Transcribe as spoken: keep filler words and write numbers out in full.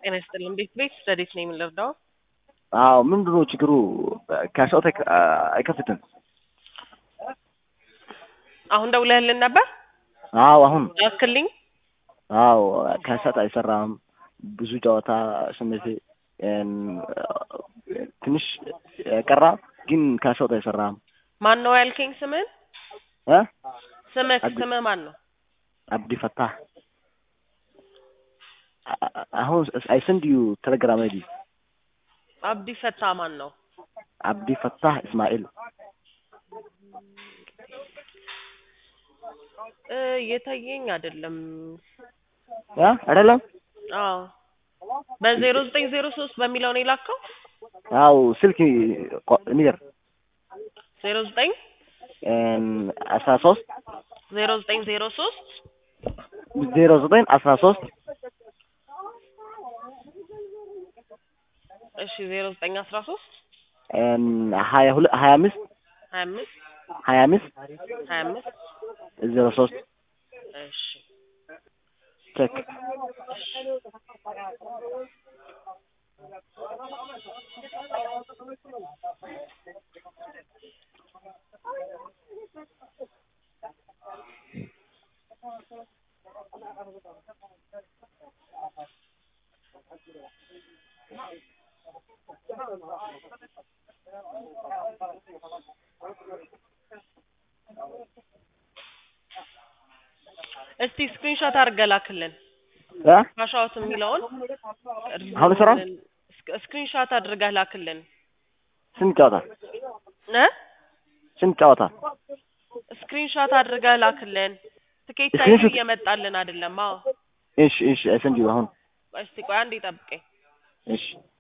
ጤና ይስጥልኝ። ቤት ቤት ስታዲስ ነው የምንረዳው? አዎ ምንድነው ችግሩ? ካሻው ተክ አይከፍትም። አሁን ደውለህልን ነበር? አዎ አሁን ያስክልኝ። አዎ ካሻት አይሰራም። ብዙ ጨዋታ ስሜቴ ትንሽ ቀራ፣ ግን ካሻው አይሰራም። ማን ነው ያልከኝ? ስምን እ ስምህ ስምህ ማን ነው? አብዲ ፈታህ። አሁን I send you telegram አይዲ። አብዲ ፈታህ ማን ነው? አብዲ ፈታህ እስማኤል። እ የታየኝ አይደለም። ያ አይደለም? አዎ በዜሮ ዘጠኝ ዜሮ ሶስት በሚለው ነው የላከው? አዎ ስልክ ንገር። ዜሮ ዘጠኝ አስራ ሶስት ዜሮ ዘጠኝ ዜሮ ሶስት ዜሮ ዘጠኝ አስራ ሶስት እሺ ዜሮ ዘጠኝ አስራ ሶስት ሀያ ሁለት ሀያ አምስት ሀያ አምስት ሀያ አምስት ሀያ አምስት ዜሮ ሶስት እሺ ቼክ እስቲ ስክሪንሾት አድርገህ ላክልን። ያ ካሻውት የሚለውን አሁን ሰራ ስክሪንሾት አድርገህ ላክልን። ስንት ጨዋታ እ ስንት ጨዋታ ስክሪንሾት አድርገህ ላክልን። ትኬት ላይ እየመጣልን አይደለም። አዎ እሺ እሺ I send you አሁን። እስቲ ቆይ አንዴ ጠብቀኝ። እሺ